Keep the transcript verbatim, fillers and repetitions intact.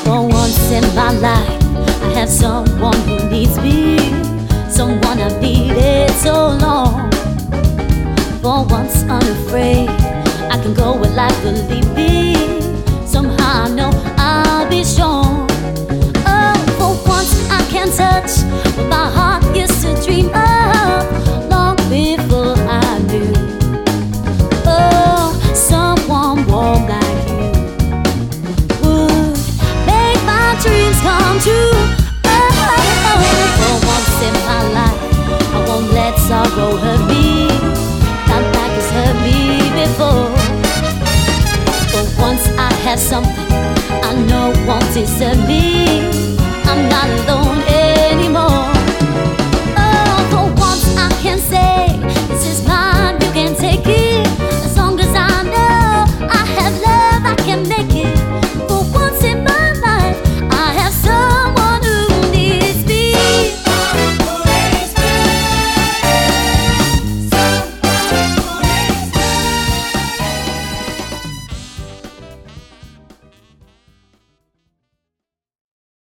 For once in my life, I have someone who needs me, someone I've needed so long. For once unafraid, I can go where life will lead me. Somehow I know I'll be strong. Oh, for once I can touch what my heart used to dream of long before I knew. Oh, someone warm like you would make my dreams come true. Oh, oh, oh. For once in my life, I won't let sorrow hurt me, not like it's hurt me before. For once I have something I know won't desert me. I'm not alone.